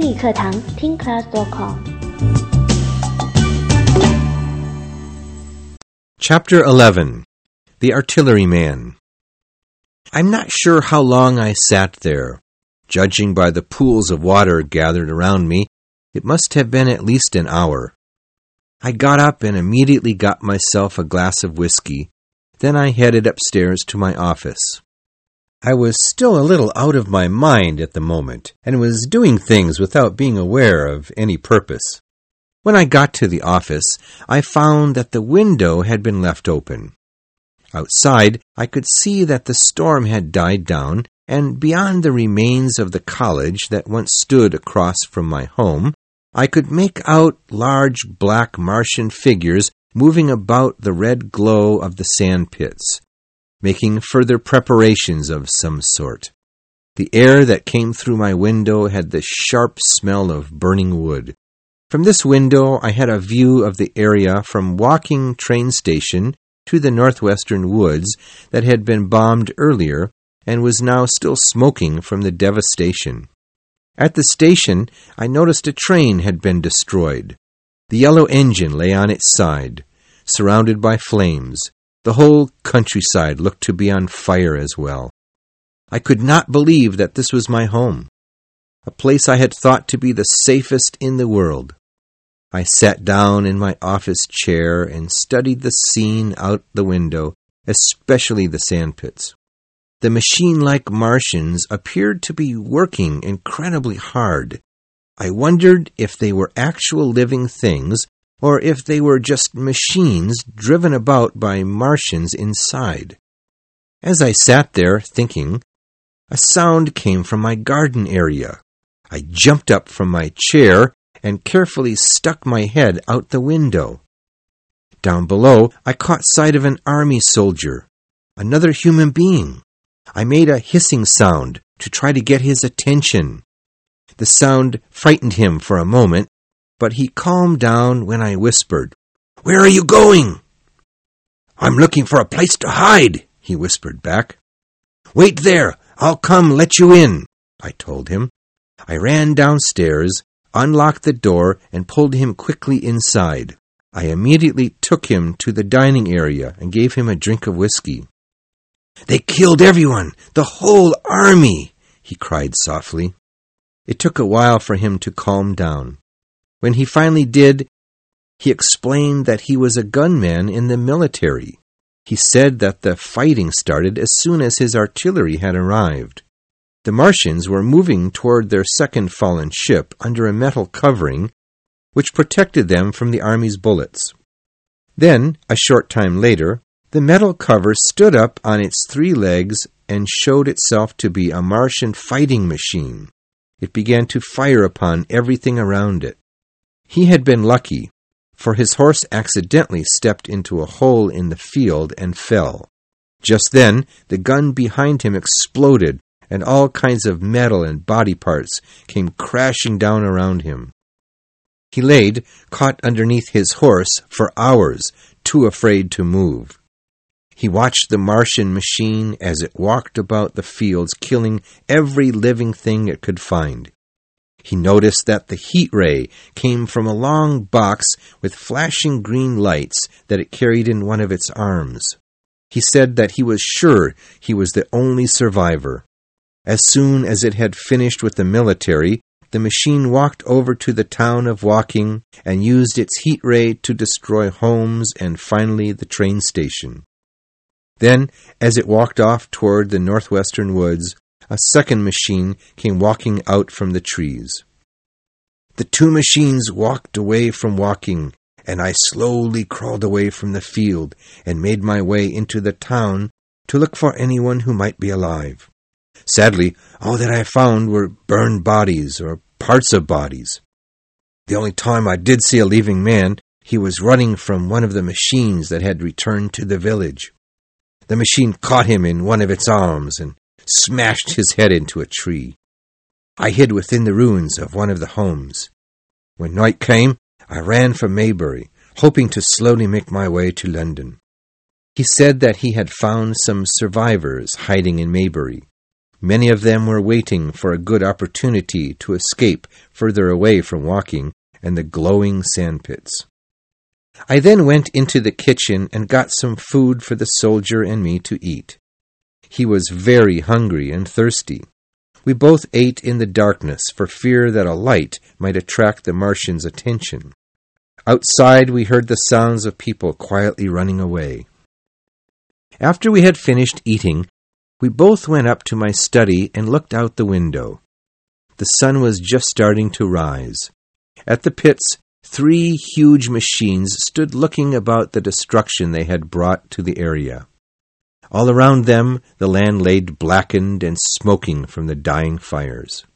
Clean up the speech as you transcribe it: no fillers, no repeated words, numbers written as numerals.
英语课堂听 class.com。 Chapter 11. The Artilleryman. I'm not sure how long I sat there. Judging by the pools of water gathered around me, it must have been at least an hour. I got up and immediately got myself a glass of whiskey. Then I headed upstairs to my office. I was still a little out of my mind at the moment, and was doing things without being aware of any purpose. When I got to the office, I found that the window had been left open. Outside, I could see that the storm had died down, and beyond the remains of the college that once stood across from my home, I could make out large black Martian figures moving about the red glow of the sand pits, making further preparations of some sort. The air that came through my window had the sharp smell of burning wood. From this window I had a view of the area from Woking train station to the northwestern woods that had been bombed earlier and was now still smoking from the devastation. At the station, I noticed a train had been destroyed. The yellow engine lay on its side, surrounded by flames. The whole countryside looked to be on fire as well. I could not believe that this was my home, a place I had thought to be the safest in the world. I sat down in my office chair and studied the scene out the window, especially the sandpits. The machine-like Martians appeared to be working incredibly hard. I wondered if they were actual living things or if they were just machines driven about by Martians inside. As I sat there thinking, a sound came from my garden area. I jumped up from my chair and carefully stuck my head out the window. Down below, I caught sight of an army soldier, another human being. I made a hissing sound to try to get his attention. The sound frightened him for a moment, but he calmed down when I whispered, "Where are you going?" "I'm looking for a place to hide," he whispered back. "Wait there, I'll come let you in," I told him. I ran downstairs, unlocked the door, and pulled him quickly inside. I immediately took him to the dining area and gave him a drink of whiskey. "They killed everyone, the whole army," he cried softly. It took a while for him to calm down. When he finally did, he explained that he was a gunman in the military. He said that the fighting started as soon as his artillery had arrived. The Martians were moving toward their second fallen ship under a metal covering, which protected them from the army's bullets. Then, a short time later, the metal cover stood up on its 3 legs and showed itself to be a Martian fighting machine. It began to fire upon everything around it. He had been lucky, for his horse accidentally stepped into a hole in the field and fell. Just then, the gun behind him exploded, and all kinds of metal and body parts came crashing down around him. He laid, caught underneath his horse, for hours, too afraid to move. He watched the Martian machine as it walked about the fields, killing every living thing it could find. He noticed that the heat ray came from a long box with flashing green lights that it carried in one of its arms. He said that he was sure he was the only survivor. As soon as it had finished with the military, the machine walked over to the town of Woking and used its heat ray to destroy homes and finally the train station. Then, as it walked off toward the northwestern woods, a second machine came walking out from the trees. The 2 machines walked away from Woking, and I slowly crawled away from the field and made my way into the town to look for anyone who might be alive. Sadly, all that I found were burned bodies or parts of bodies. The only time I did see a living man, he was running from one of the machines that had returned to the village. The machine caught him in one of its arms and smashed his head into a tree. I hid within the ruins of one of the homes. When night came, I ran for Maybury, hoping to slowly make my way to London. He said that he had found some survivors hiding in Maybury. Many of them were waiting for a good opportunity to escape further away from Woking and the glowing sandpits. I then went into the kitchen and got some food for the soldier and me to eat. He was very hungry and thirsty. We both ate in the darkness for fear that a light might attract the Martians' attention. Outside we heard the sounds of people quietly running away. After we had finished eating, we both went up to my study and looked out the window. The sun was just starting to rise. At the pits, 3 huge machines stood looking about the destruction they had brought to the area. All around them, the land lay blackened and smoking from the dying fires.